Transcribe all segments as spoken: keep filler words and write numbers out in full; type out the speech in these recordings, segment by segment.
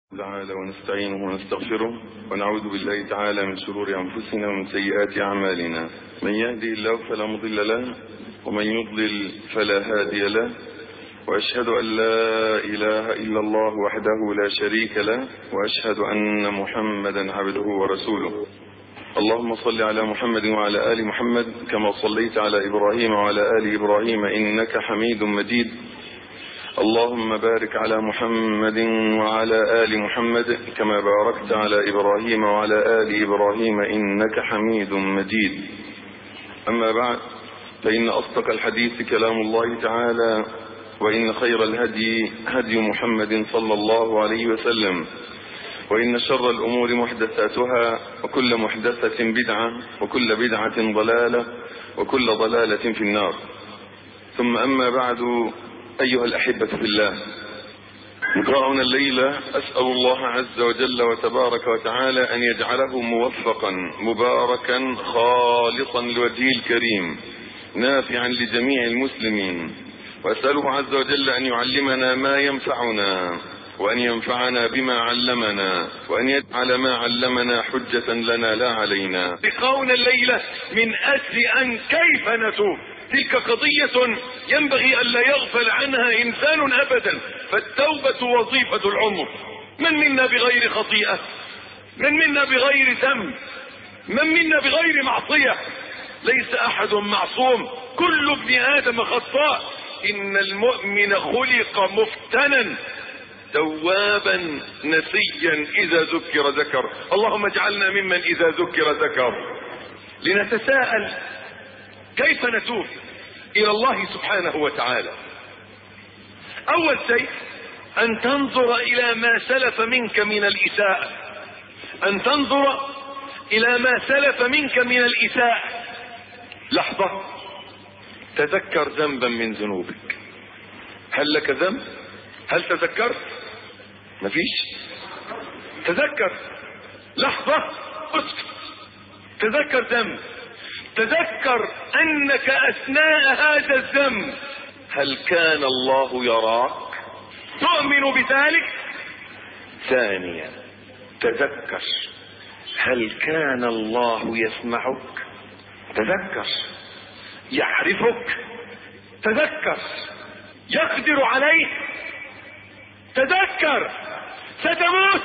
تعالى ونستعينه ونستغفره ونعوذ بالله تعالى من شرور أنفسنا ومن سيئات أعمالنا. من يهدي الله فلا مضل له ومن يضلل فلا هادي له، وأشهد أن لا إله إلا الله وحده لا شريك له، وأشهد أن محمدا عبده ورسوله. اللهم صل على محمد وعلى آل محمد كما صليت على إبراهيم وعلى آل إبراهيم إنك حميد مجيد. اللهم بارك على محمد وعلى آل محمد كما باركت على إبراهيم وعلى آل إبراهيم إنك حميد مجيد. أما بعد، فإن أصدق الحديث كلام الله تعالى، وإن خير الهدي هدي محمد صلى الله عليه وسلم، وإن شر الأمور محدثاتها، وكل محدثة بدعة، وكل بدعة ضلالة، وكل ضلالة في النار. ثم أما بعد، أيها الأحبة في الله، لقاؤنا الليلة أسأل الله عز وجل وتبارك وتعالى أن يجعله موفقا مباركا خالصا لوجهه الكريم نافعا لجميع المسلمين، وأسأله عز وجل أن يعلمنا ما ينفعنا، وأن ينفعنا بما علمنا، وأن يجعل ما علمنا حجة لنا لا علينا. لقاؤنا الليلة من أجل أن كيف نتوب، تلك قضية ينبغي أن لا يغفل عنها إنسان أبدا، فالتوبة وظيفة العمر. من منا بغير خطيئة؟ من منا بغير ذنب؟ من منا بغير معصية؟ ليس أحد معصوم، كل ابن آدم خطاء. إن المؤمن خلق مفتنا توابا نسيا إذا ذكر ذكر. اللهم اجعلنا ممن إذا ذكر ذكر. لنتساءل كيف نتوب إلى الله سبحانه وتعالى. أول شيء أن تنظر إلى ما سلف منك من الإساءة، أن تنظر إلى ما سلف منك من الإساءة. لحظة، تذكر ذنبا من ذنوبك. هل لك ذنب؟ هل تذكرت؟ مفيش. تذكر. لحظة، اسكت. تذكر ذنب. تذكر أنك أثناء هذا الذنب هل كان الله يراك؟ تؤمن بذلك؟ ثانيا، تذكر هل كان الله يسمعك؟ تذكر يعرفك؟ تذكر يقدر عليك؟ تذكر ستموت؟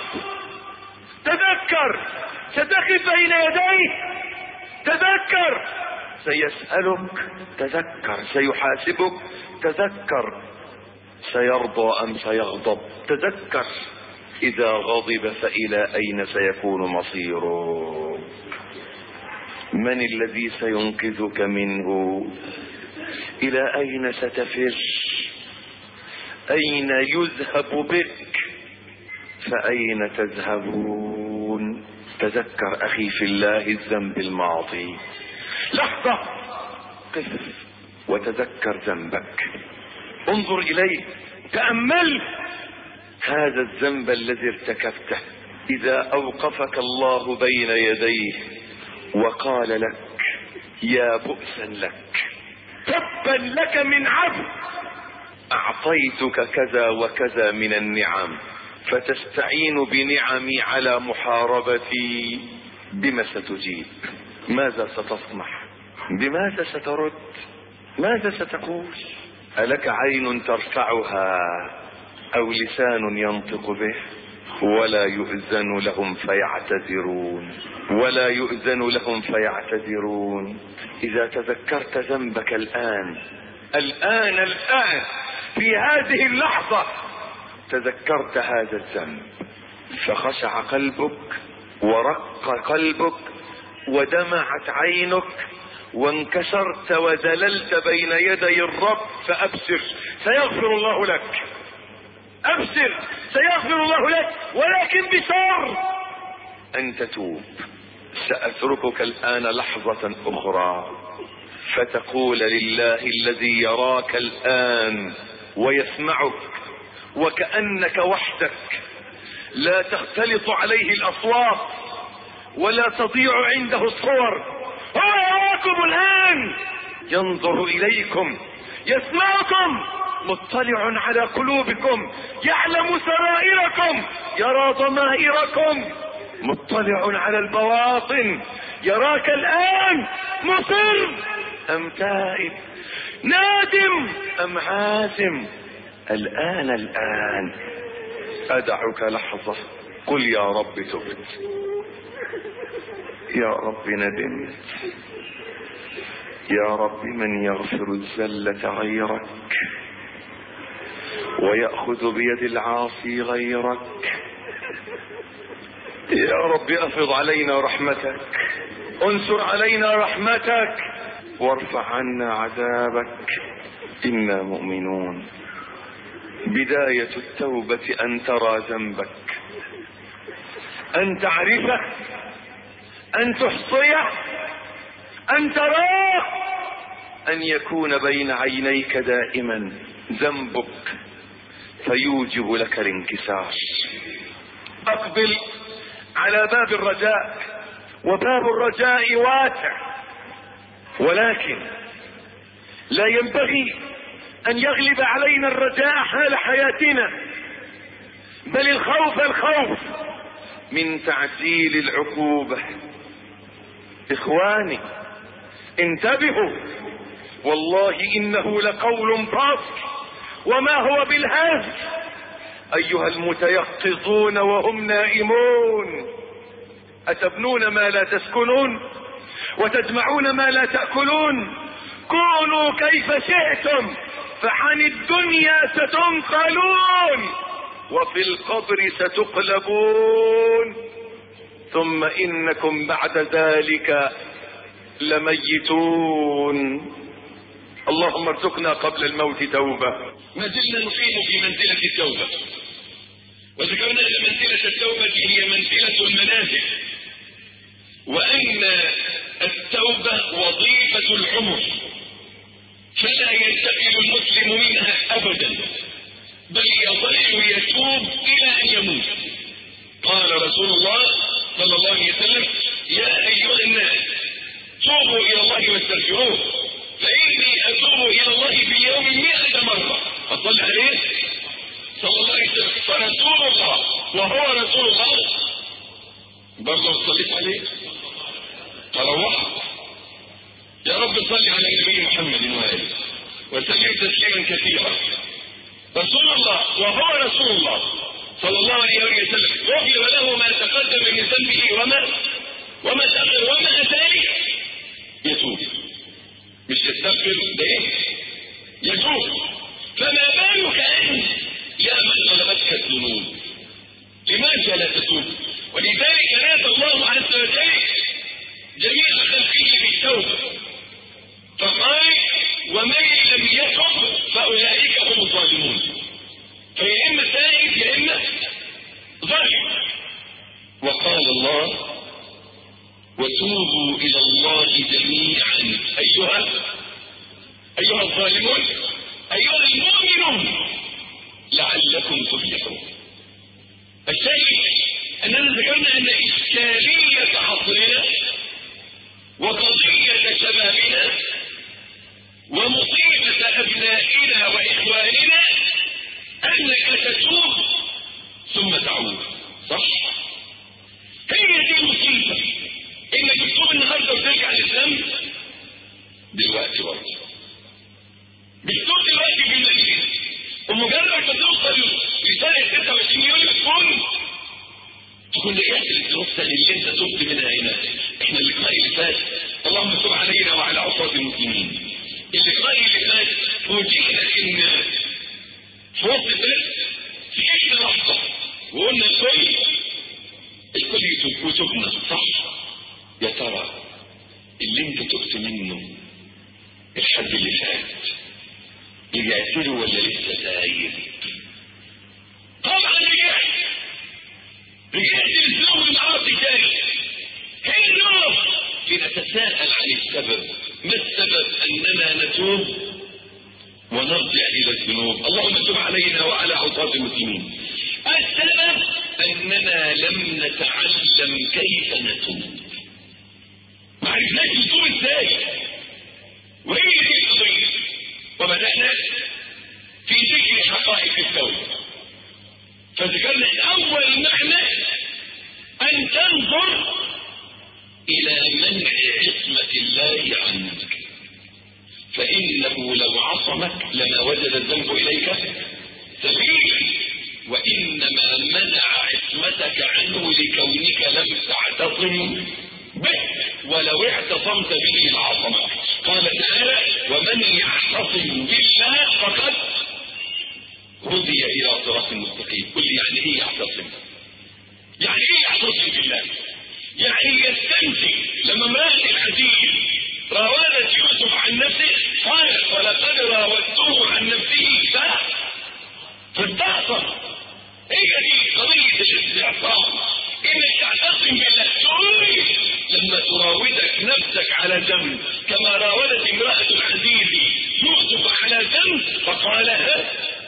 تذكر ستقف بين يديه؟ تذكر سيسألك؟ تذكر سيحاسبك؟ تذكر سيرضى أم سيغضب؟ تذكر إذا غضب فإلى أين سيكون مصيره؟ من الذي سينقذك منه؟ إلى أين ستفر؟ أين يذهب بك؟ فأين تذهبون؟ تذكر أخي في الله الذنب الماضي. لحظة، قف وتذكر ذنبك، انظر إليه، تأمل هذا الذنب الذي ارتكبته. إذا أوقفك الله بين يديه وقال لك يا بؤسا لك، تبا لك من عبد، أعطيتك كذا وكذا من النعم، فتستعين بنعمي على محاربتي، بما ستجيب؟ ماذا ستصنع؟ بماذا سترد؟ ماذا ستقول؟ ألك عين ترفعها أو لسان ينطق به؟ ولا يؤذن لهم فيعتذرون، ولا يؤذن لهم فيعتذرون. إذا تذكرت ذنبك الآن الآن الآن في هذه اللحظة، تذكرت هذا الذنب، فخشع قلبك ورق قلبك ودمعت عينك وانكسرت وذللت بين يدي الرب، فأبشر سيغفر الله لك. أبشر سيغفر الله لك، ولكن بشرط أن تتوب. سأتركك الآن لحظة أخرى فتقول لله الذي يراك الآن ويسمعك وكأنك وحدك، لا تختلط عليه الأصوات ولا تضيع عنده الصور. هو يراكم الآن، ينظر إليكم، يسمعكم، مطلع على قلوبكم، يعلم سرائركم، يرى ضمائركم، مطلع على البواطن، يراك الآن مصر أم تائب، نادم أم عازم. الآن الآن أدعك لحظة، قل يا رب تبت، يا رب ندمت، يا رب من يغفر الزلة غيرك ويأخذ بيد العاصي غيرك. يا رب افض علينا رحمتك، انصر علينا رحمتك، وارفع عنا عذابك. إنا مؤمنون. بداية التوبة أن ترى ذنبك، أن تعرفه، أن تحصيه، أن تراه، أن يكون بين عينيك دائما ذنبك فيوجب لك الانكسار. أقبل على باب الرجاء، وباب الرجاء واسع، ولكن لا ينبغي أن يغلب علينا الرجاء حال حياتنا، بل الخوف الخوف من تعجيل العقوبة. إخواني انتبهوا، والله إنه لقول فاصل وما هو بالهزل. أيها المتيقظون وهم نائمون، أتبنون ما لا تسكنون وتجمعون ما لا تأكلون؟ كونوا كيف شئتم فعن الدنيا ستنقلون وفي القبر ستقلبون، ثم إنكم بعد ذلك لميتون. اللهم ارزقنا قبل الموت توبة. ما زلنا نقيم في منزلة التوبة، وذكرنا أن منزلة التوبة هي منزلة المنازل، وأن التوبة وظيفة العمر، فلا ينتقل المسلم منها أبدا، بل يظل يتوب إلى أن يموت. قال رسول الله صلى الله عليه وسلم: يا أيها الناس توبوا إلى الله واستغفروه، فإني أتوب إلى الله في اليوم مئة مرة. فصل عليه صلى الله عليه وسلم. فرسول الله وهو رسول الله برضه صليت عليه فروحت. يا رب صل على النبي محمد وآله وسلم تسليما كثيرا. رسول الله وهو رسول الله صلى الله عليه وسلم غفر له ما تقدم من ذنبه وما وما تأخر، ومع ذلك يتوب. مش يستغفر ده ايه؟ يتوب. فما بالك انت يا من غلبتك الذنوب، لماذا لا تتوب؟ ولذلك نادى الله عز وجل جميع خلقه بالتوبه، فقال: ومن لم يتب فاولئك هم الظالمون. فيا اما تائب يا اما ظالم. وقال الله: وتوبوا الى الله جميعا ايها ايها الظالمون ايها المؤمنون لعلكم تفلحون. الشيء اننا ذكرنا ان اشكاليه عصرنا وقضيه شبابنا ومصيبه ابنائنا واخواننا انك تتوب ثم تعود. صح؟ هي دي المصيبه، انك تتوب النهارده وترجع للذنب دلوقتي برضه. بتتوب دلوقتي في المسجد، ومجرد ما توصل لسنه ستة وعشرين يوم تكون تكون رجعت للنقطه اللي انت تبت منها هنا. احنا اللقاء اللي فات اللهم تب علينا وعلى عصاة المسلمين. اللقاء اللي فات فوجئنا ان في وسط الدرس في احدى لحظه وقلنا الكل الكل يتوب وتوبنا. صح؟ يا ترى اللي انت تبت منه الحد اللي فات رجعت له ولا لسه تايب؟ طبعا رجعت رجعت للذنوب المعاصي تاني. هنا لنتساءل عن السبب. ما السبب اننا نتوب ونرجع الى الذنوب؟ اللهم تب علينا وعلى عصاة المسلمين. السبب اننا لم نتعلم كيف نتوب، ما عرفناش نتوب ازاي. وهي دي القضيه. وبدانا في حقائق التوبة. فذكرنا اول معنى ان تنظر الى منع عصمة الله عنك، فانه لو عصمك لما وجد الذنب اليك سبيلا، وانما منع عصمتك عنه لكونك لم تعتصم به، ولو اعتصمت به لعصمك. قال تعالى ومن يعتصم بالله فقد هدي الى صراط مستقيم. قل يعني ايه يعتصم؟ يعني ايه يعتصم بالله؟ يعني يستنفي. لما امرأة العزيز راودت يوسف عن نفسه قالت ولقد راودته عن نفسه فاستعصم. هي دي قضية الاستعصام، انك تعتصم بالله. تقول لما تراودك نفسك على ذنب كما راودت امرأة العزيز يوسف على ذنب فقالها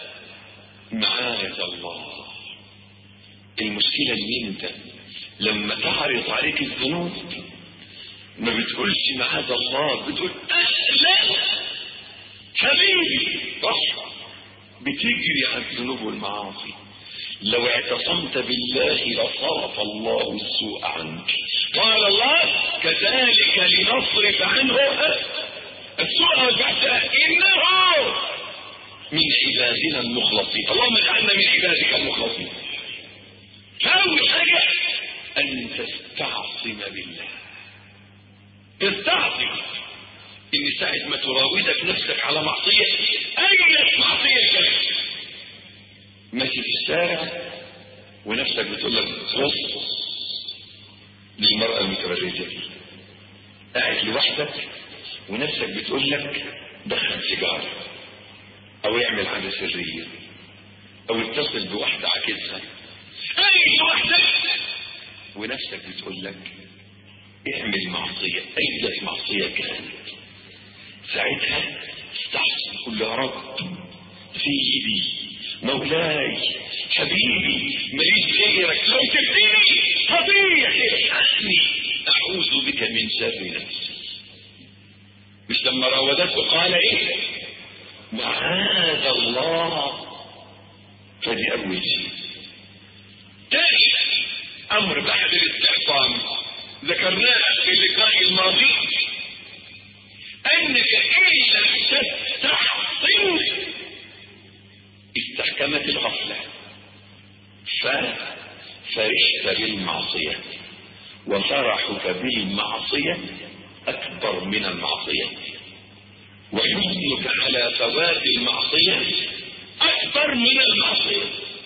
معاذ الله. المشكلة ان انت لما تعرض عليك الذنوب ما بتقولش معاذ الله، بتقول اهلا حبيبي، صح؟ بتجري عن الذنوب والمعاصي. لو اعتصمت بالله لصرف الله السوء عنك. قال الله كذلك لنصرف عنه السوء والفحشاء انه من عبادنا المخلصين. اللهم اجعلنا من عبادك المخلصين. اول حاجه ان تستعصم بالله. تستعصم ان ساعه ما تراودك نفسك على معصيه، اي معصيه كانت، ماشي في الشارع ونفسك بتقول لك بص للمرأة المتبرجة دي، قاعد لوحدك ونفسك بتقول لك دخن سيجارة او يعمل عادة سرية او اتصل بواحدة عكسها، قاعد لوحدك ونفسك بتقول لك اعمل معصية، اي معصية كانت، ساعتها استحسن كل يا رب سيدي مولاي حبيبي ماليش غيرك، لو تبتني هضيع الحقني اعوذ بك من شر نفسي. مش لما راودته قال ايه معاذ الله. فدي اول شيء. تاني امر بعد الاستعصام ذكرناه في اللقاء الماضي انك ان لم تستعصم استحكمت الغفلة ففرحت بالمعصية، وفرحك بالمعصية أكبر من المعصية، وحزنك على فوات المعصية أكبر من المعصية.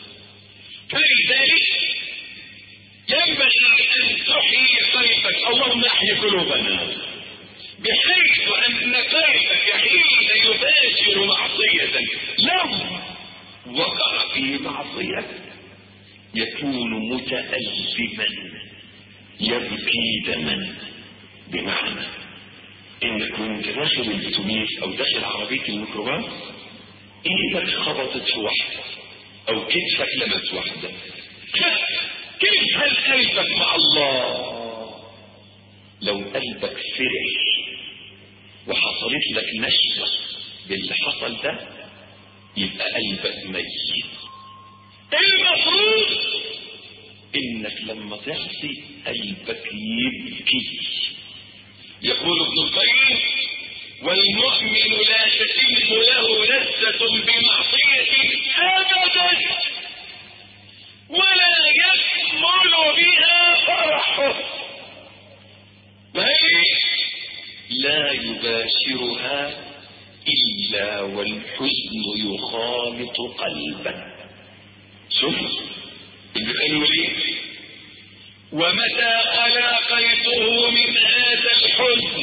فلذلك ينبغي أن تحيي قلبك. اللهم احيي قلوبنا بحيث أن قلبك حين يباشر معصية لو وقع في معصية يكون متألما يبكي دما. بمعنى انك كنت داخل الاتوبيس او داخل عربية الميكروباص ايدك خبطت في واحدة او كتفك لمس واحدة، كيف هل قلبك مع الله؟ لو قلبك فرح وحصلت لك نشوة باللي حصل ده يبقى قلبك ميت. المفروض انك لما تحصي قلبك يبكي. يقول ابن القيم والمؤمن لا تتم له لذة بمعصية ابدا ولا يكمل بها فرحه، بل لا يباشرها إلا والحزن يخالط قلبه. شوف ابن ليه ومتى ألاقيته من هذا الحزن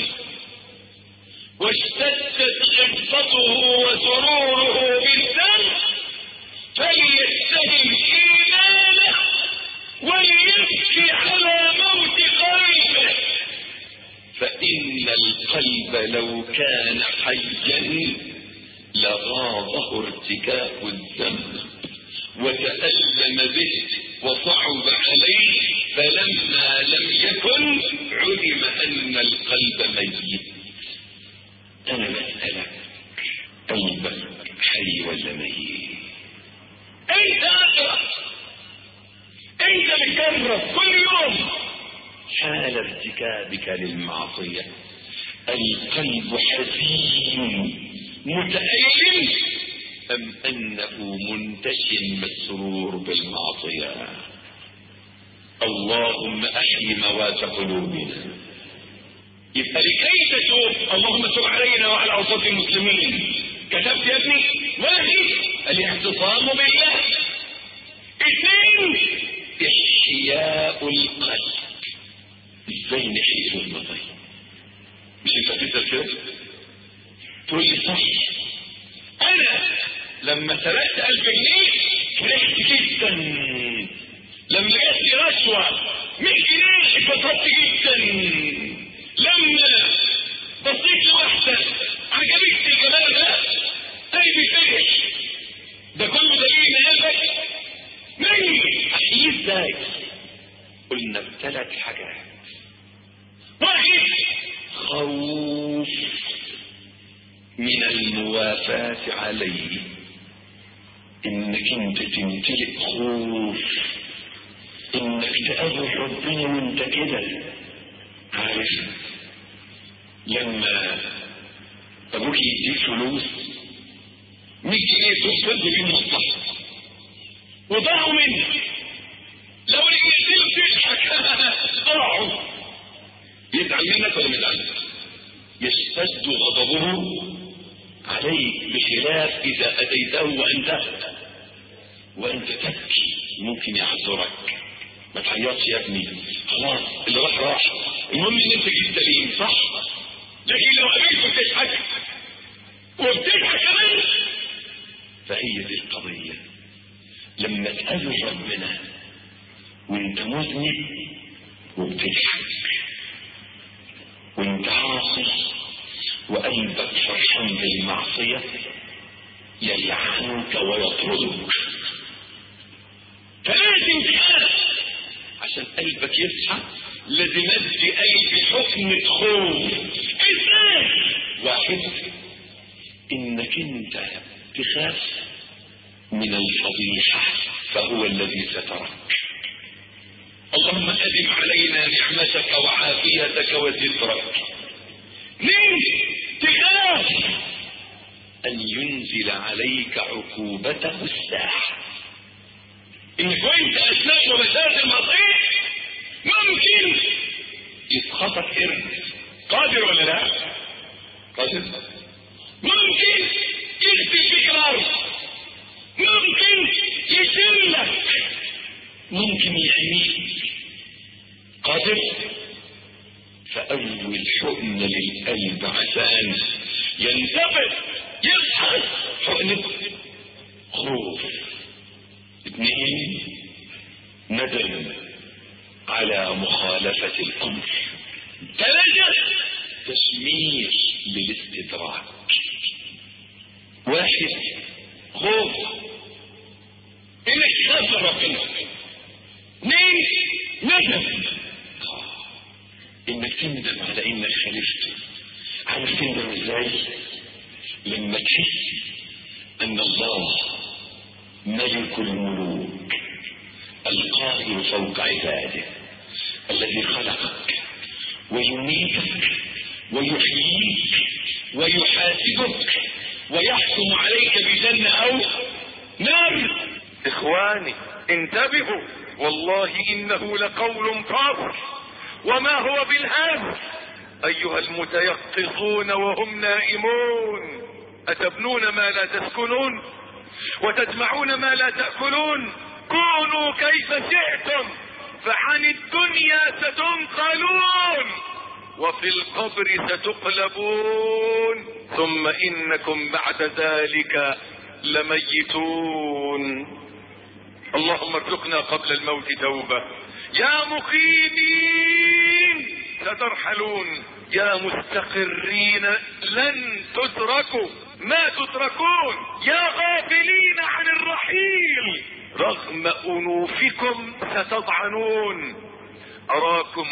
واشتدت غبطته وسروره بالذنب فليتهم إيمانه وليبكي على موت قلبه، فإن القلب لو كان حيا لغاضه ارتكاب الذنب وتألم به وصعب عليه، فلما لم يكن علم أن القلب ميت. أنا بسألك قلبك حي ولا ميت؟ تجرب كل يوم حال ارتكابك للمعصية القلب حزين متألم أم أنه منتشن مسرور بالمعصية؟ اللهم أحيي موات قلوبنا. يبقى لكي تتوب اللهم تب علينا وعلى أوساط المسلمين. كتبت يا ابني؟ واحد الاعتصام بالله. اثنين إحياء القلب. ازاي نحيي قلوبنا؟ طيب مش انت تسأل كده تقول لي صح انا لما سرقت ألف جنيه فرحت جدا، لما جات لي رشوة مية جنيه اتبسطت جدا، لما بصيت لواحدة عجبتني جمالها قلبي فرح. ده كله دليل ان قلبك ميت. احييه ازاي؟ قلنا بثلاث حاجات. واحد خوف من الموافاة عليه، انك انت تمتلك خوف انك تقابل ربنا وانت كده. عارف لما ابوك يديك فلوس مية جنيه تقصد بين مصلحة وضاعوا منك، لو رجعت له تضحك ضاعوا، يزعل منك ولا مزعل؟ يشتد غضبه عليك، بخلاف اذا اتيته وانت وانت تبكي ممكن يعذرك. ما تعيطش يا ابني، خلاص اللي راح راح، المهم ان انت جيت سليم صح. لكن لو قابلته بتضحك وبتضحك كمان، فهي دي القضيه. لما تقابل ربنا وانت مذنب وبتضحك وانت عاصي وقلبك فرحان بالمعصية يلعنك ويطردك. فلازم تخاف عشان قلبك يصحى. لازم ادي قلبي حكمة خوف. ازاي؟ واحد انك انت تخاف من الفضيحة فهو الذي سترك. اللهم أدم علينا نعمتك وعافيتك وسترك. اثنين تخاف أن ينزل عليك عقوبته الساحة، إنك وأنت أثناء ومساء المعصية ممكن يسخطك قرد. قادر ولا لا؟ قادر. ممكن يغسل فيك الأرض، ممكن يسلك، ممكن يحميك. قادر. فأول حقن للقلب عشان ينتبه يصحى حقنة خوف. اثنين ندم على مخالفة الأمر. ثلاثة تشمير للاستدراك. واحد خوف انك تخاف ربنا. اثنين ندم انك تندم على انك خالفته. عارف تندم ازاي؟ لما تحس ان الله ملك الملوك القاهر فوق عباده الذي خلقك ويميتك ويحييك ويحاسبك ويحكم عليك بجنة او نار. اخواني انتبهوا، والله انه لقول فاصل وما هو بالهزل. ايها المتيقظون وهم نائمون، اتبنون ما لا تسكنون وتجمعون ما لا تأكلون. كونوا كيف شئتم فعن الدنيا ستنقلون وفي القبر ستقلبون ثم انكم بعد ذلك لميتون. اللهم ارزقنا قبل الموت توبة. يا مقيمين سترحلون، يا مستقرين لن تتركوا ما تتركون، يا غافلين عن الرحيل رغم انوفكم ستطعنون. اراكم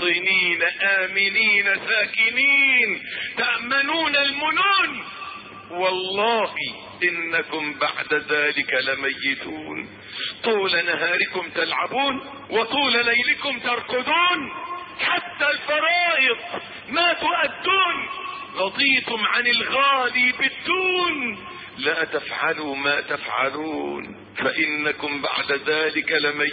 متوطنين امنين ساكنين تأمنون المنون والله انكم بعد ذلك لميتون. طول نهاركم تلعبون وطول ليلكم ترقدون، حتى الفرائض ما تؤدون. رضيتم عن الغالي بالدون، لا تفعلوا ما تفعلون، فانكم بعد ذلك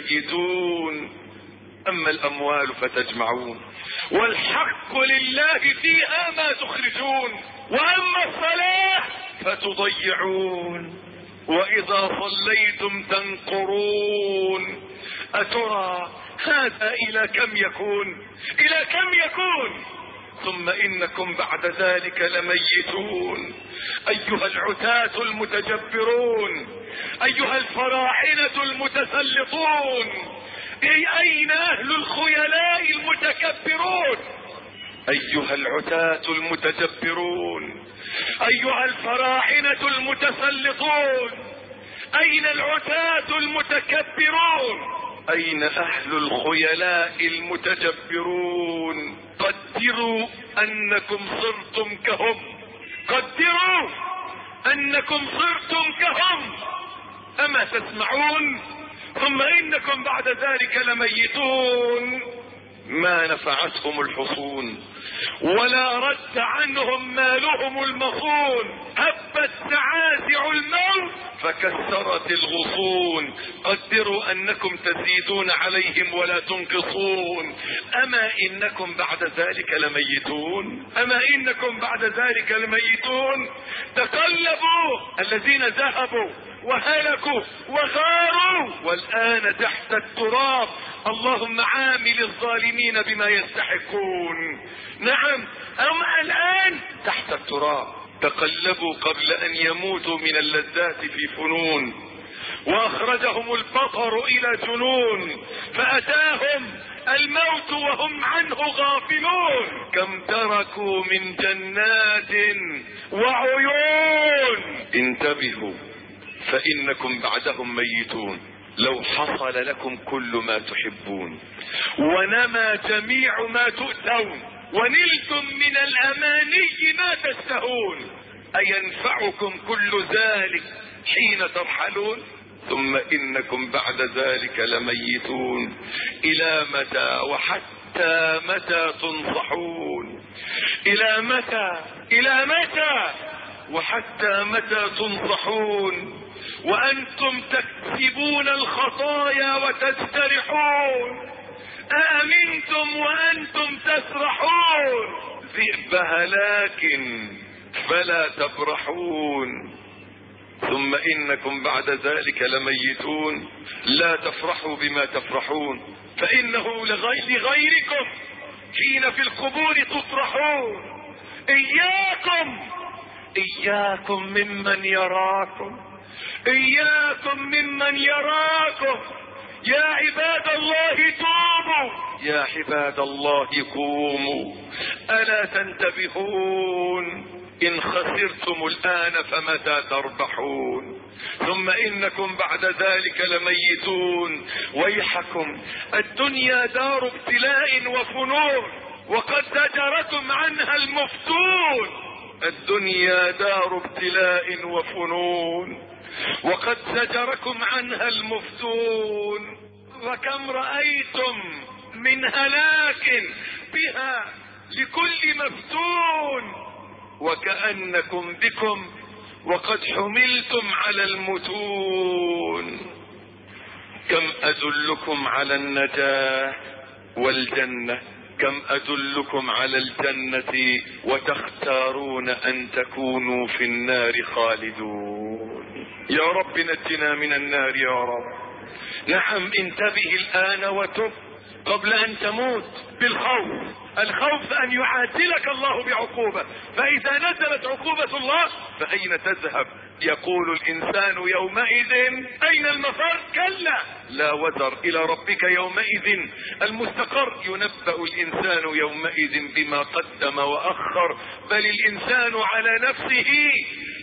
لميتون. اما الاموال فتجمعون، والحق لله فيها ما تخرجون، واما الصلاة فتضيعون، واذا صليتم تنقرون. اترى هذا الى كم يكون؟ الى كم يكون؟ ثم انكم بعد ذلك لميتون. ايها العتاة المتجبرون، ايها الفراعنة المتسلطون، اين اهل الخيلاء المتكبرون؟ ايها العتاة المتجبرون، ايها الفراعنة المتسلطون، اين العتاة المتكبرون؟ اين اهل الخيلاء المتجبرون؟ قدروا انكم صرتم كهم، قدروا انكم صرتم كهم. اما تسمعون؟ ثم انكم بعد ذلك لميتون. ما نفعتهم الحصون ولا رد عنهم مالهم المصون، هبت نعازع الموت فكسرت الغصون. قدروا انكم تزيدون عليهم ولا تنقصون. اما انكم بعد ذلك لميتون، اما انكم بعد ذلك لميتون. تقلبوا الذين ذهبوا وهلكوا وغاروا والآن تحت التراب. اللهم عامل الظالمين بما يستحقون. نعم، هم الآن تحت التراب. تقلبوا قبل أن يموتوا من اللذات في فنون، وأخرجهم البطر إلى جنون، فأتاهم الموت وهم عنه غافلون. كم تركوا من جنات وعيون. انتبهوا فإنكم بعدهم ميتون. لو حصل لكم كل ما تحبون ونمى جميع ما تؤتون ونلتم من الأماني ما تشتهون، أينفعكم كل ذلك حين ترحلون؟ ثم إنكم بعد ذلك لميتون. إلى متى وحتى متى تنصحون؟ إلى متى؟ إلى متى وحتى متى تنصحون وأنتم تكسبون الخطايا وتجترحون؟ أأمنتم وأنتم تسرحون ذئب هلاك فلا تبرحون. ثم إنكم بعد ذلك لميتون. لا تفرحوا بما تفرحون، فإنه لغيركم حين في القبور تطرحون. إياكم إياكم ممن يراكم، إياكم ممن يراكم. يا عباد الله توبوا، يا عباد الله قوموا، ألا تنتبهون؟ إن خسرتم الآن فمتى تربحون؟ ثم إنكم بعد ذلك لميتون. ويحكم، الدنيا دار ابتلاء وفنون وقد زجركم عنها المفتون. الدنيا دار ابتلاء وفنون وقد زجركم عنها المفتون. وكم رأيتم من هلاك بها لكل مفتون، وكأنكم بكم وقد حملتم على المتون. كم أدلكم على النجاة والجنة، كم أدلكم على الجنة وتختارون أن تكونوا في النار خالدون. يا رب نجنا من النار يا رب. نعم، انتبه الآن وتب قبل أن تموت بالخوف. الخوف أن يعاجلك الله بعقوبة، فإذا نزلت عقوبة الله فأين تذهب؟ يقول الإنسان يومئذ أين المفر؟ كلا لا وزر، إلى ربك يومئذ المستقر. ينبأ الإنسان يومئذ بما قدم وأخر، بل الإنسان على نفسه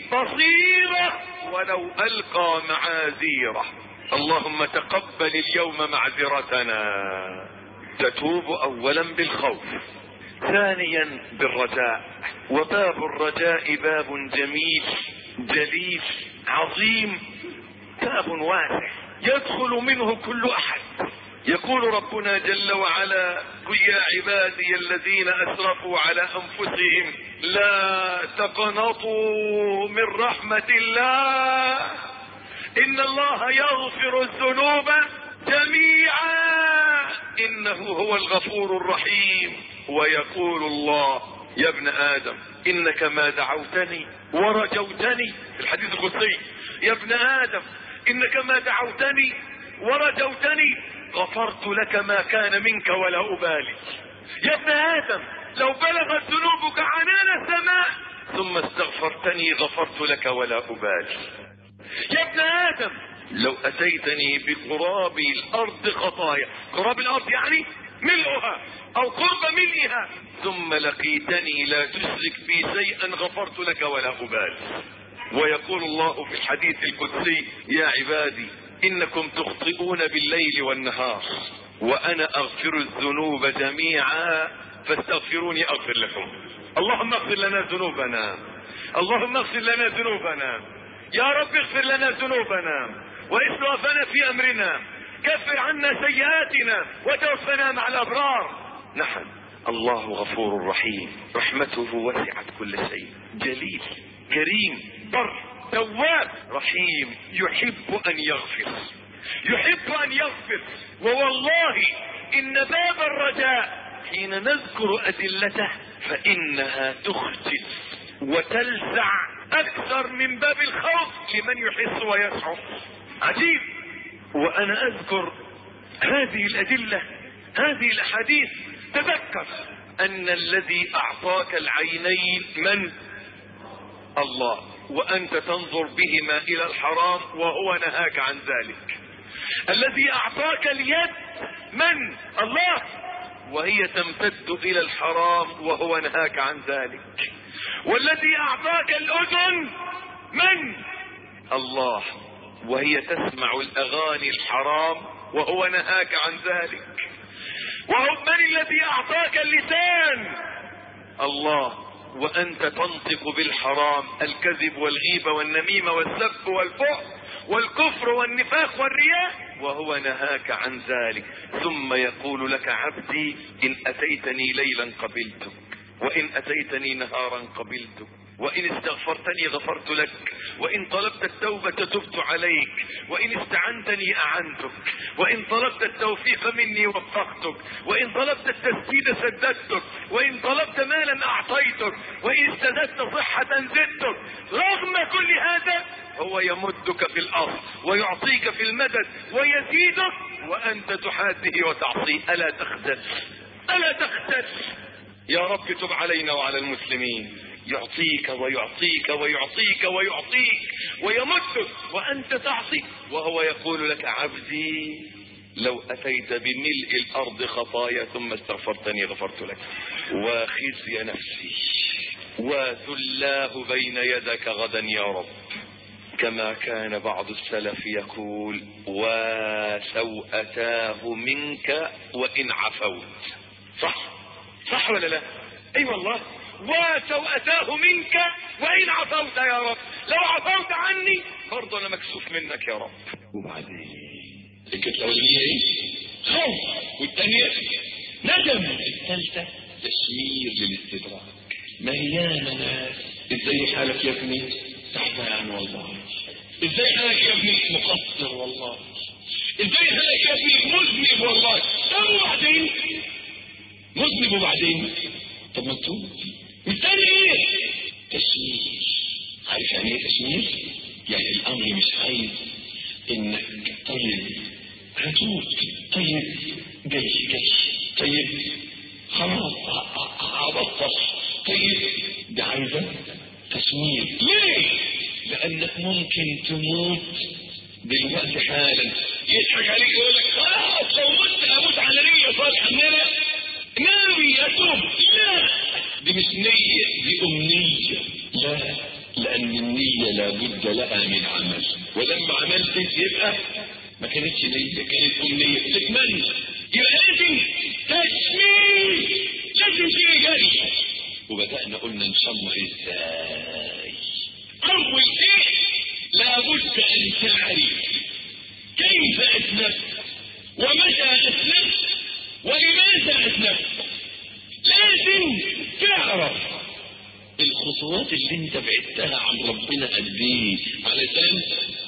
بصيرة ولو ألقى معاذيره. اللهم تقبل اليوم معذرتنا. تتوب أولا بالخوف، ثانيا بالرجاء، وباب الرجاء باب جميل جليل عظيم، باب واسع يدخل منه كل احد. يقول ربنا جل وعلا: قل يا عبادي الذين اسرفوا على انفسهم لا تقنطوا من رحمة الله ان الله يغفر الذنوب جميعا انه هو الغفور الرحيم. ويقول الله: يا ابن ادم انك ما دعوتني ورجوتني، في الحديث القدسي: يا ابن ادم انك ما دعوتني ورجوتني غفرت لك ما كان منك ولا ابالي. يا ابن ادم لو بلغت ذنوبك عنان السماء ثم استغفرتني غفرت لك ولا ابالي. يا ابن ادم لو اتيتني بقراب الارض خطايا، قراب الارض يعني ملؤها او قرب ملئها، ثم لقيتني لا تشرك بي شيئا غفرت لك ولا ابالي. ويقول الله في الحديث القدسي: يا عبادي انكم تخطئون بالليل والنهار وانا اغفر الذنوب جميعا فاستغفروني اغفر لكم. اللهم اغفر لنا ذنوبنا، اللهم اغفر لنا ذنوبنا، يا رب اغفر لنا ذنوبنا واسرافنا في امرنا، كفر عنا سيئاتنا وتوفنا مع الابرار. نعم، الله غفور رحيم، رحمته وسعت كل شيء، جليل كريم بر تواب رحيم، يحب ان يغفر، يحب ان يغفر. ووالله ان باب الرجاء حين نذكر ادلته فانها تخجل وتلسع اكثر من باب الخوف لمن يحس ويشعر. عجيب. وانا اذكر هذه الادلة هذه الاحاديث تذكر ان الذي اعطاك العينين من؟ الله، وانت تنظر بهما الى الحرام وهو نهاك عن ذلك. الذي اعطاك اليد من؟ الله، وهي تمتد الى الحرام وهو نهاك عن ذلك. والذي اعطاك الاذن من؟ الله، وهي تسمع الاغاني الحرام وهو نهاك عن ذلك. ومن الذي اعطاك اللسان؟ الله، وانت تنطق بالحرام، الكذب والغيبة والنميمة والسب والبؤس والكفر والنفاق والرياء وهو نهاك عن ذلك. ثم يقول لك: عبدي ان اتيتني ليلا قبلتك وان اتيتني نهارا قبلتك وان استغفرتني غفرت لك وان طلبت التوبة تبت عليك وان استعنتني اعنتك وان طلبت التوفيق مني وفقتك وان طلبت التسديد سددتك وان طلبت مالا اعطيتك وان استزدت صحة زدتك. رغم كل هذا هو يمدك في الارض ويعطيك في المدد ويزيدك وانت تحاده وتعصيه. الا تخجل؟ الا تخجل؟ يا رب تب علينا وعلى المسلمين. يعطيك ويعطيك ويعطيك ويعطيك ويمدك وانت تعصي، وهو يقول لك: عبدي لو اتيت بملء الارض خطايا ثم استغفرتني غفرت لك. وخزي نفسي وذلاه بين يدك غدا يا رب، كما كان بعض السلف يقول: وسوءتاه منك وان عفوت. صح صح ولا لا؟ اي أيوة والله. وسوءتاه منك وان عفوت يا رب، لو عفوت عني برضه انا مكسوف منك يا رب. وبعدين الكتله الاولانيه ايه؟ خوف، والثانيه ندم، الثالثه تسمير للاستدراك. ما هيانا ناس ازاي حالك يا ابني؟ تعبان والله. ازاي حالك يا ابني؟ مقصر والله. ازاي حالك يا ابني؟ مذنب والله. طب وبعدين؟ مذنب وبعدين؟ طب ما تتوب. والثاني ايه؟ تسمير. عارف يعني ايه تسمير؟ يعني الامر مش عايز انك طيب هتوب، طيب جاي جاي، طيب خلاص هبطل، طيب ده عايزه تسمير. ليه؟ لانك ممكن تموت دلوقتي حالا. يضحك عليك يقول لك: خلاص لو مت اموت على نية صالحة، انما ناوي اتوب. لا، دي مش نية، دي امنية. لا، لان النية لابد لها من عمل، ولما عملت يبقى ما كانتش نية، كانت امنية. تتمنى، يبقى لازم تسمير، لازم تيجي جري. وبدأنا قلنا نشمر ازاي. اول شيء لابد ان تعرف كيف اذنبت ومتى اذنبت ولماذا اذنبت. لازم تعرف الخطوات اللي انت بعدتها عن ربنا قد ايه علشان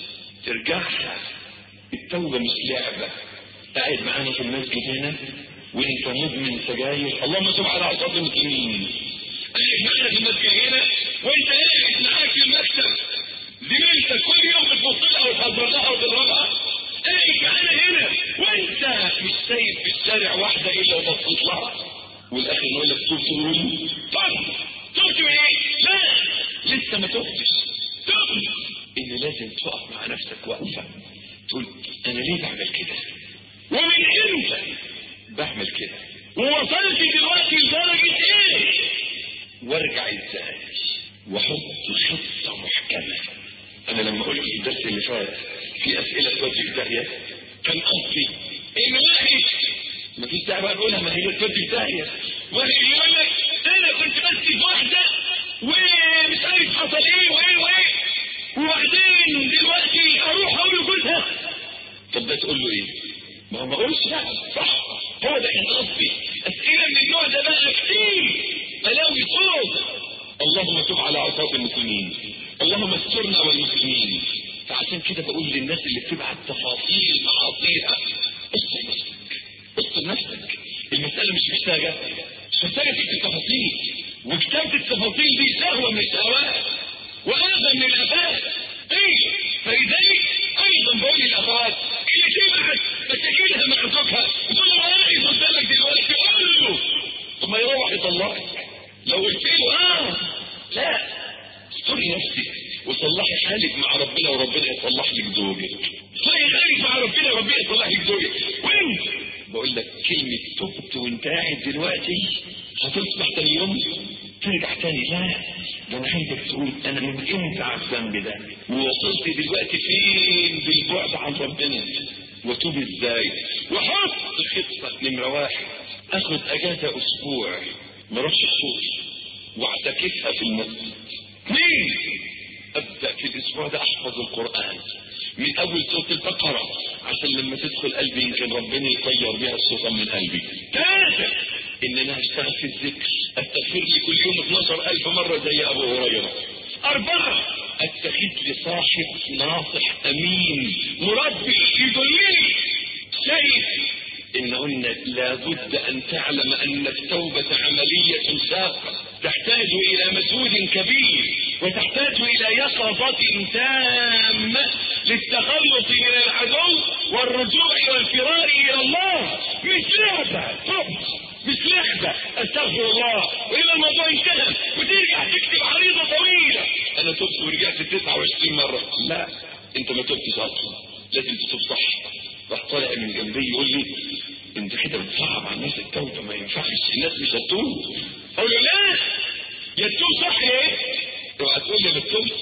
ترجعها. التوبة مش لعبة. قاعد معانا في المسجد هنا وانت مدمن سجاير، اللهم صل على عصابة المسلمين. قاعد معانا في المسجد هنا وانت قاعد معاك في المكتب زميلتك كل يوم بتبص لها وتهزر لها وتضربها. قاعد معانا هنا وانت مش سايب في الشارع واحدة الا وبصيت لها، والاخر يقول لك تبت تقول طب تبت ايه؟ لا لسه ما تبتش. تبت ان لازم تقف مع نفسك وقفة تقول انا ليه بعمل كده ومن امتى بعمل كده ووصلت دلوقتي لدرجة ايه وارجع ازاي واحط خطة محكمة. انا لما قلت في الدرس اللي فات في اسئلة تودي في داهية كان قصدي ان واحد مفيش داعي بقى نقولها ما هي تودي في داهية. واحد يقول لك انا كنت بس واحدة ومش عارف حصل ايه وايه وايه وبعدين دلوقتي اروح اقول لجوزها. طب ده تقول له ايه؟ ما هو ما اقولش لا صح. هو ده كان قصدي. اسئله من النوع ده بقى كتير بلاوي صوت. اللهم تب على عصاة المسلمين، اللهم استرنا والمسلمين. فعشان كده بقول للناس اللي بتبعت تفاصيل معاصيها استر نفسك استر نفسك. المساله مش محتاجه مش محتاجه تكتب تفاصيل، وكتابه التفاصيل دي شهوه من الشهوات وهذا من الافات. ايه فلذلك ايضا بقول للاخوات اللي تبعت مشاكلها مع زوجها وتقول له انا عايز قدامك دلوقتي قول له طب ما يروح يطلقك. لو قلت له اه لا استري نفسك وصلحي حالك مع ربنا وربنا يصلح لك زوجك. صلحي حالك مع ربنا وربنا يصلح لك زوجك. وانت بقول لك كلمه تبت وانت قاعد دلوقتي هتصبح تاني يوم ترجع تاني. لا ده انا عايزك تقول انا من امتى على الذنب ده ووصلت دلوقتي فين بالبعد عن ربنا وتوب ازاي. وحط خطه نمره واحد اخد اجازه اسبوع ما اروحش الشغل واعتكفها في المسجد. اثنين ابدا في الاسبوع ده احفظ القران من اول سوره البقره عشان لما تدخل قلبي يمكن ربنا يطير بيها الشيطان من قلبي. ثلاثه ان انا هشتغل في الذكر استغفر لي كل يوم اثناشر الف مره زي ابو هريره. اربعه اتخذ لي صاحب ناصح امين مربي يدلني. شايف ان قلنا لابد ان تعلم ان التوبه عمليه شاقه تحتاج الى مجهود كبير وتحتاج الى يقظه تامه للتخلص من العدو والرجوع والفرار الى الله. مش لعبه تبت مش لعبه استغفر الله والى الموضوع انتهى وترجع تكتب عريضه طويله انا تبت ورجعت تسعة وعشرين مره. لا انت ما تبتش اصلا لازم تتوب صح. راح طالع من جنبي يقول لي انت كده بتصعب على الناس التوبه ما ينفعش الناس مش هتتوب. اقول له لا يا تتوب صح ايه؟ اوعى تقول لي ما تتوبش.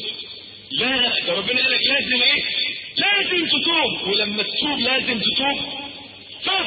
لا ده ربنا قال لك لازم ايه؟ لازم تتوب ولما تتوب لازم تتوب صح.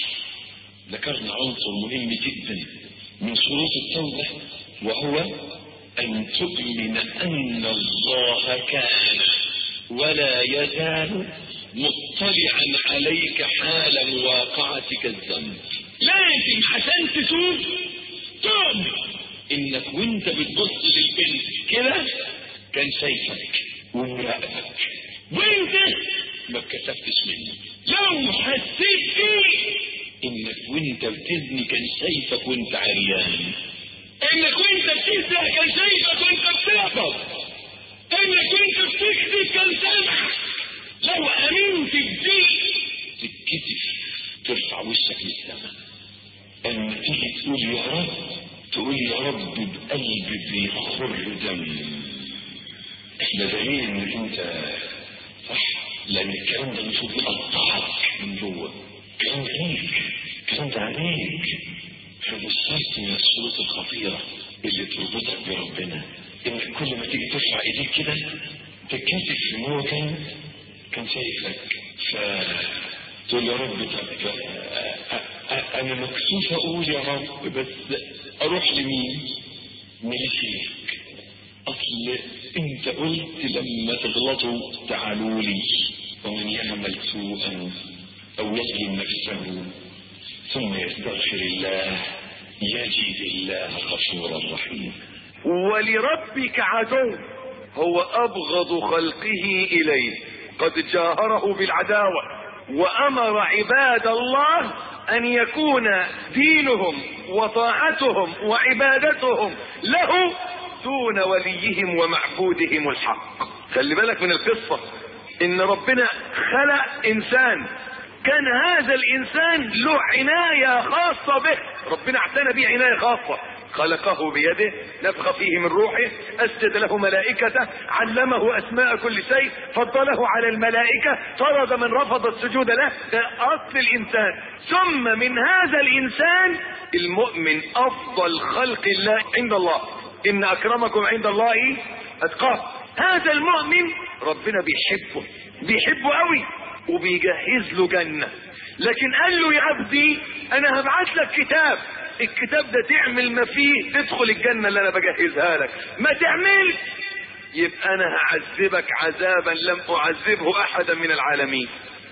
ذكرنا عنصر مهم جدا من شروط التوبه وهو ان تؤمن ان الله كان ولا يزال مطلعا عليك حال مواقعتك الذنب. لازم عشان تتوب تؤمن انك وانت بتبص للبنت كده كان شايفك ومراقبك وانت ما اتكسفتش منه. لو حسيت فيه انك وانت بتزني كان شايفك وانت عريان، انك وانت بتسرق كان شايفك وانت بتقبض، انك وانت بتكذب كان سامعك. لو امنت بدي تتكتف ترفع وشك للسماء. اما تيجي تقول يا رب تقول يا رب بقلب بيخر دم. احنا دليل ان انت صح لان الكلام ده مش بيقطعك من جوه. الكلام ده عليك الكلام ده عليك. فبصيت من الشروط الخطيره اللي تربطك بربنا انك كل ما تيجي ترفع ايديك كده تتكتف ان هو كان كان شايفك. فتقول يا رب طب انا مكسوف اقول يا رب بس اروح لمين؟ ماشي. اصل انت قلت لما تغلطوا تعالوا لي، ومن يعمل سوءا او يظلم نفسه ثم يستغفر الله يجد الله غفورا رحيما. ولربك عدو هو ابغض خلقه اليه، قد جاهره بالعداوة وامر عباد الله ان يكون دينهم وطاعتهم وعبادتهم له دون وليهم ومعبودهم الحق. خلي بالك من القصة، ان ربنا خلق انسان كان هذا الانسان له عناية خاصة به، ربنا اعتنى به عناية خاصة، خلقه بيده، نفخ فيه من روحه، اسجد له ملائكته، علمه اسماء كل شيء، فضله على الملائكة، طرد من رفض السجود له. ده اصل الانسان. ثم من هذا الانسان المؤمن افضل خلق الله عند الله، ان اكرمكم عند الله اتقاكم. هذا المؤمن ربنا بيحبه بيحبه قوي وبيجهز له جنة، لكن قال له يا عبدي انا هبعت لك كتاب، الكتاب ده تعمل ما فيه تدخل الجنة اللي انا بجهزها لك، ما تعمل يبقى انا هعذبك عذابا لم اعذبه احدا من العالمين.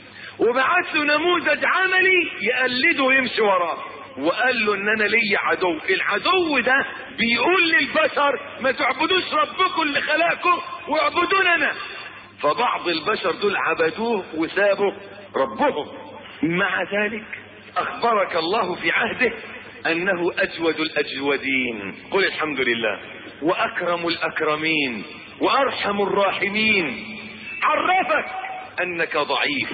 وبعت له نموذج عملي يقلده ويمشي وراه، وقال له ان انا لي عدو، العدو ده بيقول للبشر ما تعبدوش ربكم اللي خلقكم واعبدون انا. فبعض البشر دول عبدوه وسابوا ربهم. مع ذلك اخبرك الله في عهده انه اجود الاجودين، قل الحمد لله، واكرم الاكرمين وارحم الراحمين. عرفك انك ضعيف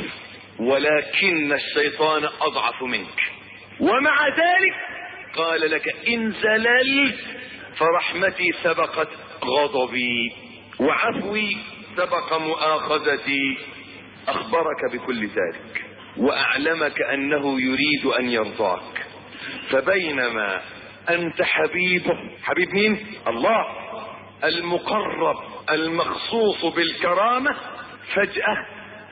ولكن الشيطان اضعف منك، ومع ذلك قال لك ان زللت فرحمتي سبقت غضبي وعفوي سبق مؤاخذتي. اخبرك بكل ذلك واعلمك انه يريد ان يرضاك. فبينما انت حبيبه، حبيب مين؟ الله المقرب المخصوص بالكرامة، فجأة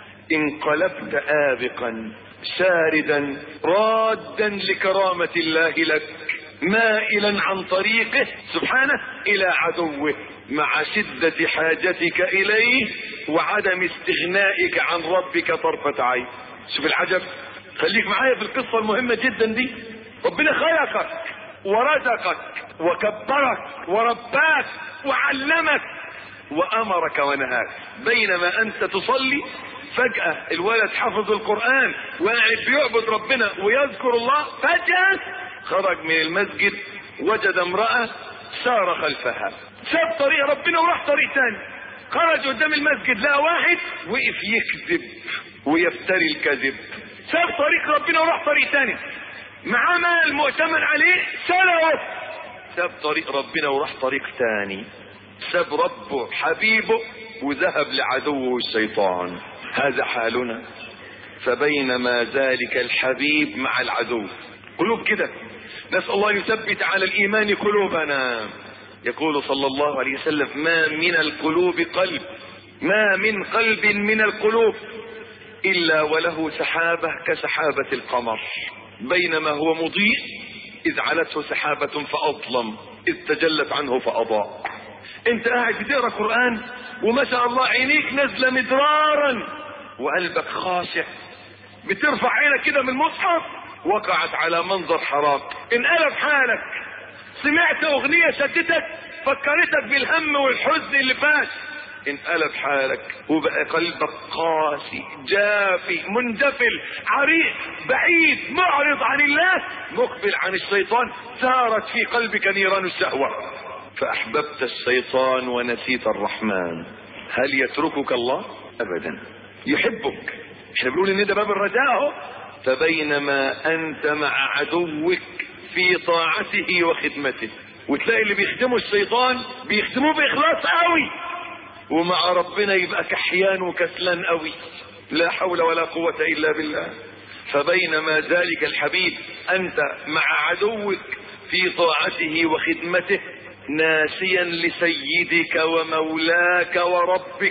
انقلبت آبقا ساردا رادا لكرامة الله لك، مائلا عن طريقه سبحانه الى عدوه، مع شدة حاجتك اليه وعدم استغنائك عن ربك طرفة عين. شوف العجب، خليك معايا في القصة المهمة جدا دي. ربنا خلقك ورزقك وكبرك ورباك وعلمك وامرك ونهاك، بينما انت تصلي فجأة الولد حفظ القرآن وقاعد بيعبد ربنا ويذكر الله، فجأة خرج من المسجد وجد امرأة سار خلفها، ساب طريق ربنا وراح طريق تاني، خرج قدام المسجد لقى واحد وقف يكذب ويفتري الكذب، ساب طريق ربنا وراح طريق تاني، معاه مال مؤتمن عليه سرقه، ساب طريق ربنا وراح طريق تاني، ساب ربه حبيبه وذهب لعدوه الشيطان. هذا حالنا. فبينما ذلك الحبيب مع العدو، قلوب كده، نسأل الله يثبت على الإيمان قلوبنا. يقول صلى الله عليه وسلم ما من القلوب قلب، ما من قلب من القلوب إلا وله سحابة كسحابة القمر، بينما هو مضيء إذ علته سحابة فأظلم، إذ تجلت عنه فأضاء. انت قاعد بتقرأ قرآن وما شاء الله عينيك نازلة مدرارا وقلبك خاشع، بترفع عينك كده من المصحف وقعت على منظر حرام، انقلب حالك، سمعت اغنية شدتك فكرتك بالهم والحزن اللي فات، انقلب حالك وبقى قلبك قاسي جافي مندفل عريق بعيد معرض عن الله مقبل عن الشيطان، ثارت في قلبك نيران الشهوة فاحببت الشيطان ونسيت الرحمن. هل يتركك الله؟ ابدا، يحبك. احنا بنقول ان ده باب الرجاء اهو. فبينما انت مع عدوك في طاعته وخدمته، وتلاقي اللي بيخدموا الشيطان بيخدموه باخلاص قوي، ومع ربنا يبقى كحيان وكسلان قوي، لا حول ولا قوة الا بالله. فبينما ذلك الحبيب انت مع عدوك في طاعته وخدمته ناسيا لسيدك ومولاك وربك،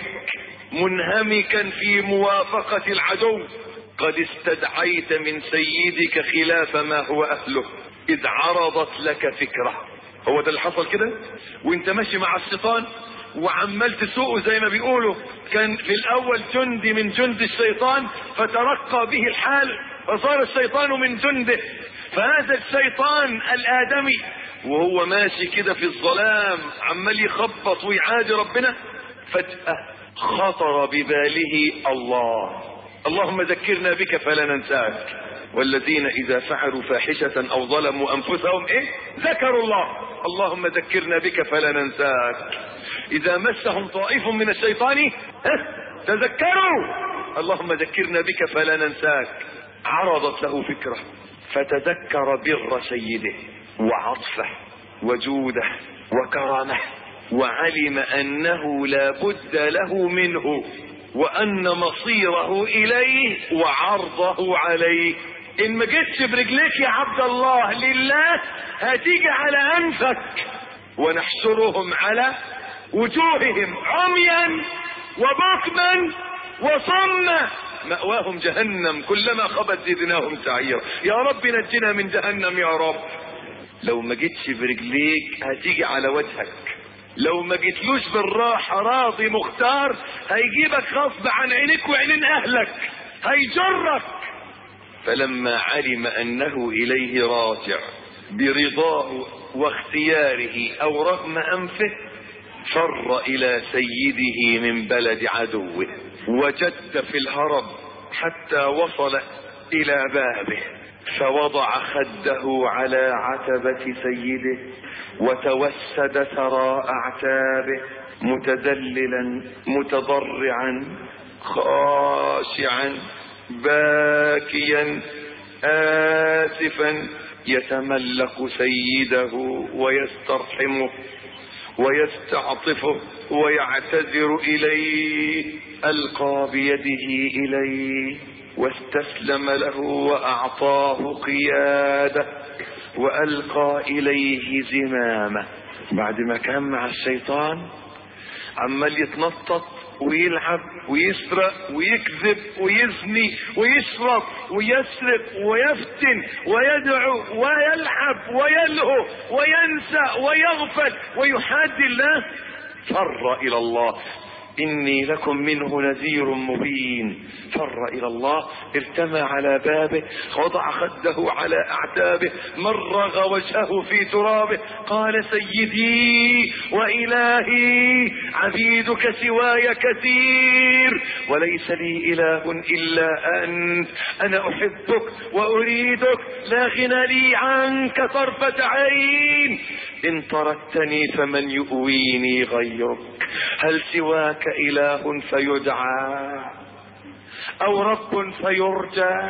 منهمكا في موافقة العدو، قد استدعيت من سيدك خلاف ما هو اهله، اذ عرضت لك فكرة هو ده اللي حصل كده. وانت ماشي مع الشيطان وعمال تسوقه زي ما بيقولوا، كان في الاول جندي من جند الشيطان فترقى به الحال فصار الشيطان من جنده. فهذا الشيطان الادمي وهو ماشي كده في الظلام عمال يخبط ويعادي ربنا، فجأة خطر بباله الله، اللهم ذكرنا بك فلا ننساك. والذين اذا فعلوا فاحشة او ظلموا انفسهم ايه ذكروا الله، اللهم ذكرنا بك فلا ننساك. اذا مسهم طائف من الشيطان تذكروا، اللهم ذكرنا بك فلا ننساك. عرضت له فكرة فتذكر بر سيده وعطفه وجوده وكرمه، وعلم انه لا بد له منه وان مصيره اليه وعرضه عليه. ان ما جيتش برجليك يا عبد الله لله هتيجي على انفك. ونحشرهم على وجوههم عميا وبكما وصما مأواهم جهنم كلما خبت زدناهم سعيرا. يا رب نجنا من جهنم يا رب. لو ما جيتش برجليك هتيجي على وجهك، لو ما جيتلوش بالراحة راضي مختار هيجيبك غصب عن عينك وعينين اهلك، هيجرك. فلما علم انه اليه راجع برضاه واختياره او رغم انفه فر الى سيده من بلد عدوه وجد في الهرب حتى وصل الى بابه، فوضع خده على عتبة سيده وتوسد ثراء اعتابه متذللا متضرعا خاشعا باكيا آسفا يتملك سيده ويسترحمه ويستعطفه ويعتذر إليه. ألقى بيده إليه واستسلم له وأعطاه قيادة وألقى إليه زمامه. بعد ما كان مع الشيطان عمال يتنطط ويلعب ويسرق ويكذب ويزني ويشرب ويسرق ويفتن ويدعو ويلعب ويلهو وينسى ويغفل ويحاد الله، فر إلى الله. إني لكم منه نذير مبين. فر إلى الله، ارتمى على بابه، وضع خده على أعتابه، مرغ وجهه في ترابه، قال سيدي وإلهي عبيدك سواي كثير وليس لي إله إلا أنت، أنا أحبك وأريدك لا غنى لي عنك طرفة عين، إن طردتني فمن يؤويني غيرك، هل سواك إله فيدعى أو رب فيرجى،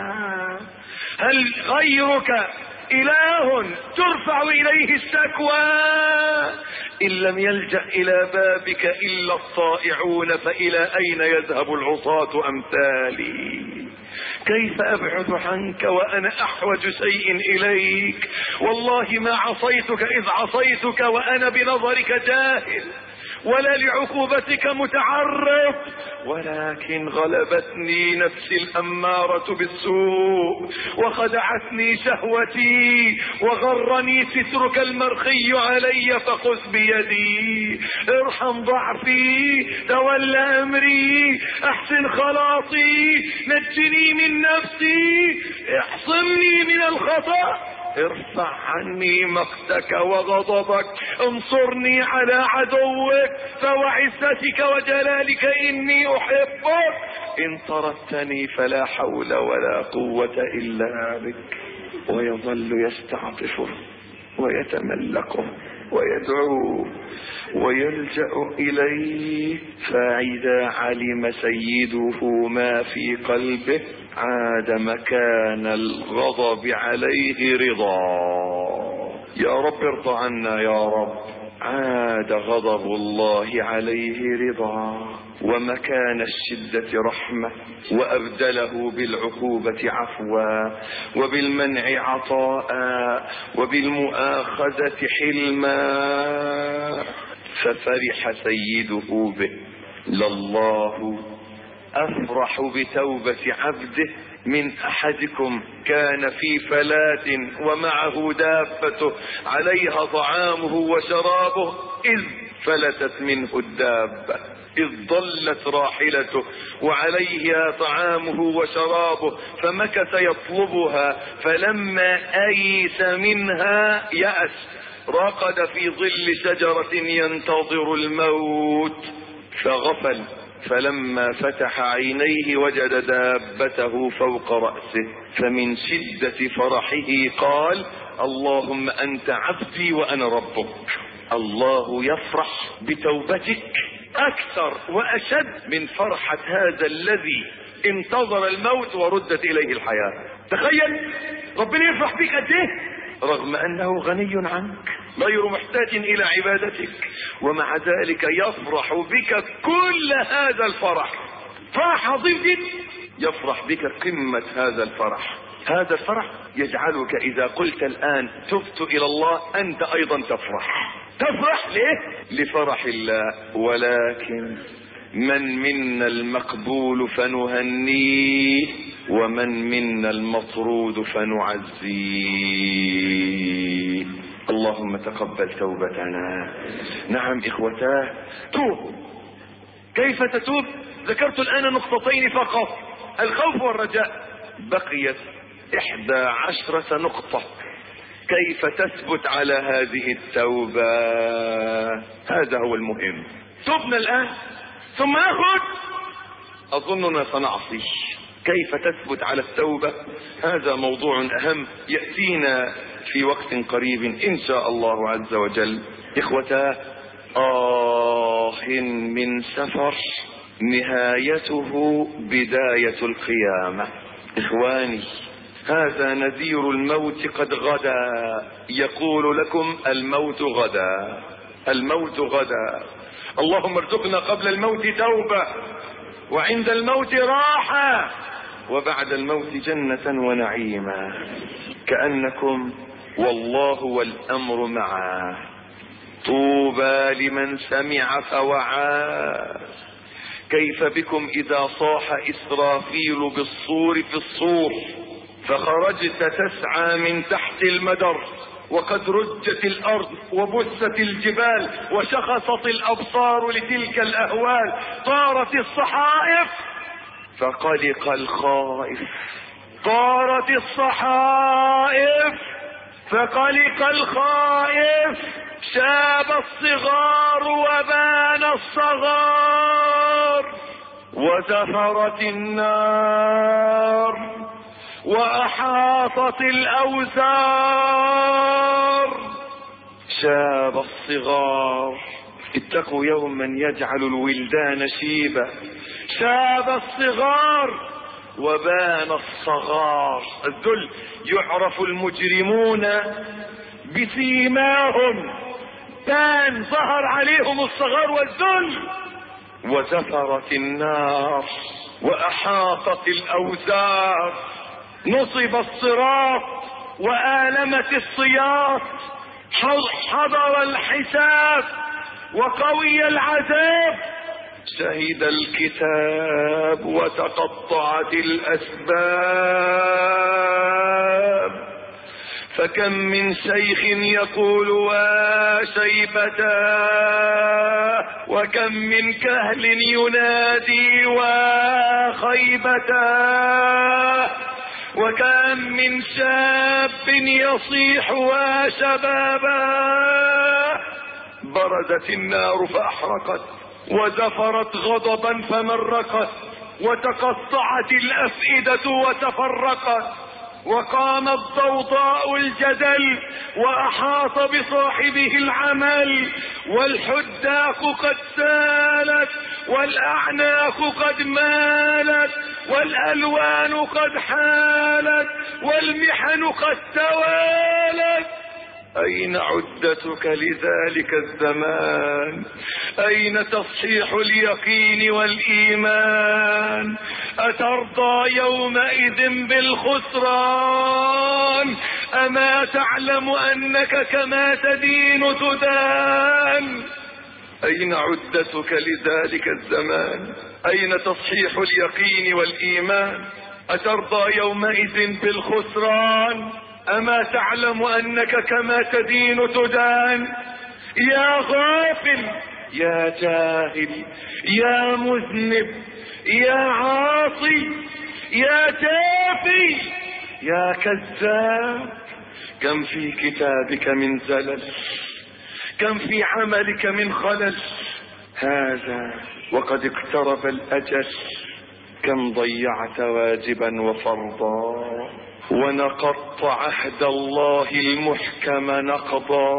هل غيرك إله ترفع إليه الشكوى، إن لم يلجأ إلى بابك إلا الطائعون فإلى أين يذهب العصاة أمثالي، كيف أبعد عنك وأنا أحوج شيء إليك، والله ما عصيتك إذ عصيتك وأنا بنظرك جاهل ولا لعقوبتك متعرض، ولكن غلبتني نفسي الأمارة بالسوء وخدعتني شهوتي وغرني سترك المرخي علي، فخذ بيدي ارحم ضعفي تول أمري احسن خلاصي نجني من نفسي احصمني من الخطأ، ارفع عني مقتك وغضبك، انصرني على عدوك فوعزتك وجلالك اني احبك، ان طردتني فلا حول ولا قوة الا بك. ويظل يستعطفه ويتملقه ويدعوه ويلجأ إليه، فإذا علم سيده ما في قلبه عاد مكان الغضب عليه رضا. يا رب ارضى عنا يا رب. عاد غضب الله عليه رضا ومكان الشدة رحمة، وأبدله بالعقوبة عفوا وبالمنع عطاء وبالمؤاخذة حلما، ففرح سيده به. لله أفرح بتوبة عبده من احدكم كان في فلاة ومعه دابته عليها طعامه وشرابه اذ فلتت منه الدابة إذ ضلت راحلته وعليها طعامه وشرابه فمكث يطلبها فلما أيس منها يأس رقد في ظل شجرة ينتظر الموت فغفل فلما فتح عينيه وجد دابته فوق رأسه فمن شدة فرحه قال اللهم أنت عبدي وأنا ربك. الله يفرح بتوبتك أكثر وأشد من فرحة هذا الذي انتظر الموت وردت إليه الحياة. تخيل ربنا يفرح بك قد ايه رغم أنه غني عنك غير محتاج إلى عبادتك، ومع ذلك يفرح بك كل هذا الفرح، فرح عظيم جدا، يفرح بك قمة هذا الفرح. هذا الفرح يجعلك إذا قلت الآن تبت إلى الله أنت أيضا تفرح. تفرح ليه؟ لفرح الله. ولكن من منا المقبول فنهنيه ومن منا المطرود فنعزيه. اللهم تقبل توبتنا. نعم إخوتاه، توب. كيف تتوب؟ ذكرت الآن نقطتين فقط، الخوف والرجاء. بقيت إحدى عشرة نقطة. كيف تثبت على هذه التوبة؟ هذا هو المهم. تبنا الآن ثم نخرج أظننا سنعصي. كيف تثبت على التوبة؟ هذا موضوع أهم يأتينا في وقت قريب إن شاء الله عز وجل. إخوتا، آه من سفر نهايته بداية القيامة. إخواني، هذا نذير الموت قد غدا، يقول لكم الموت غدا، الموت غدا. اللهم ارزقنا قبل الموت توبة، وعند الموت راحة، وبعد الموت جنة ونعيما. كأنكم والله والأمر معه. طوبى لمن سمع فوعى. كيف بكم إذا صاح إسرافيل بالصور في الصور فخرجت تسعى من تحت المدر وقد رجت الأرض وبست الجبال وشخصت الأبصار لتلك الأهوال، طارت الصحائف فقلق الخائف، طارت الصحائف فقلق الخائف، شاب الصغار وبان الصغار، وزفرت النار وأحاطت الأوزار. شاب الصغار، اتقوا يوما يجعل الولدان شيبا. شاب الصغار وبان الصغار. الذل يعرف المجرمون بسيماهم، بان ظهر عليهم الصغار والذل. وزفرت النار وأحاطت الأوزار. نصب الصراط وآلمت الصياط. حضر الحساب وقوي العذاب. شهد الكتاب وتقطعت الأسباب. فكم من شيخ يقول وشيبتاه، وكم من كهل ينادي وخيبتاه، وكم من شاب يصيح وشباباه. بردت النار فأحرقت، وزفرت غضبا فمرقت، وتقطعت الأفئدة وتفرقت، وقام الضوضاء الجدل، وأحاط بصاحبه العمل، والحداق قد سالت، والأعناق قد مالت، والألوان قد حالت، والمحن قد توالت. أين عدتك لذلك الزمان؟ أين تصحيح اليقين والإيمان؟ أترضى يومئذ بالخسران؟ أما تعلم أنك كما تدين تدان؟ أين عدتك لذلك الزمان؟ أين تصحيح اليقين والإيمان؟ أترضى يومئذ بالخسران؟ أما تعلم أنك كما تدين تدان؟ يا غافل، يا جاهل، يا مذنب، يا عاصي، يا تافي، يا كذاب، كم في كتابك من زلل، كم في عملك من خلل. هذا وقد اقترب الأجل، كم ضيعت واجبا وفرضا، ونقضت عهد الله المحكم نقضا،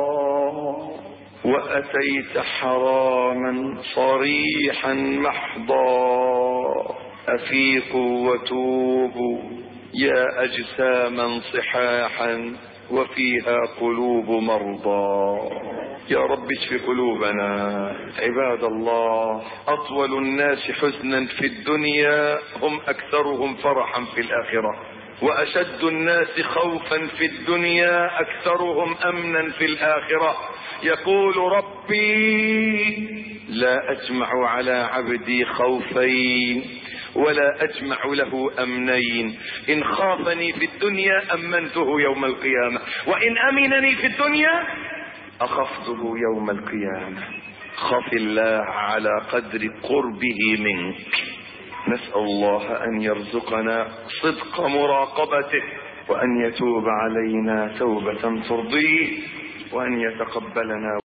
وأتيت حراما صريحا محضا. أفيقوا وتوبوا يا أجساما صحاحا وفيها قلوب مرضى. يا رب اشف قلوبنا. عباد الله، أطول الناس حزنا في الدنيا هم أكثرهم فرحا في الآخرة، وأشد الناس خوفا في الدنيا أكثرهم أمنا في الآخرة. يقول ربي: لا أجمع على عبدي خوفين ولا أجمع له أمنين، إن خافني في الدنيا أمنته يوم القيامة، وإن أمنني في الدنيا أخفته يوم القيامة. خف الله على قدر قربه منك. نسأل الله أن يرزقنا صدق مراقبته، وأن يتوب علينا توبة ترضيه، وأن يتقبلنا